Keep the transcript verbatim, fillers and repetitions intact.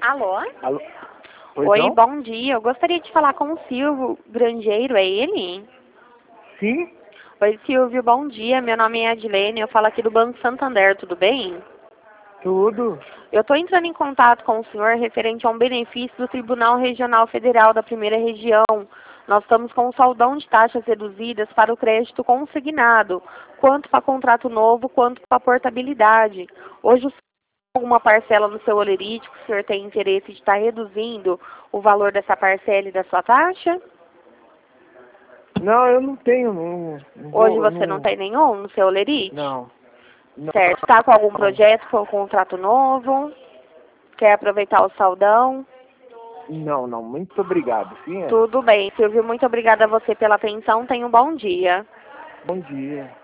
Alô? Alô? Pois Oi, não? bom dia. Eu gostaria de falar com o Silvio Grangeiro, é ele? Sim? Oi, Silvio, bom dia. Meu nome é Adilene, eu falo aqui do Banco Santander, tudo bem? Tudo. Eu estou entrando em contato com o senhor referente a um benefício do Tribunal Regional Federal da Primeira Região. Nós estamos com um saldão de taxas reduzidas para o crédito consignado, quanto para contrato novo, quanto para portabilidade. Hoje o senhor tem alguma parcela no seu olerite que o senhor tem interesse de estar reduzindo o valor dessa parcela e da sua taxa? Não, eu não tenho, não. não Hoje vou, você não tem nenhum no seu olerite? Não. Não. Certo. Está com algum projeto com contrato novo? Quer aproveitar o saldão? Não, não. Muito obrigado. Sim, é. Tudo bem, Silvio. Muito obrigada a você pela atenção. Tenha um bom dia. Bom dia.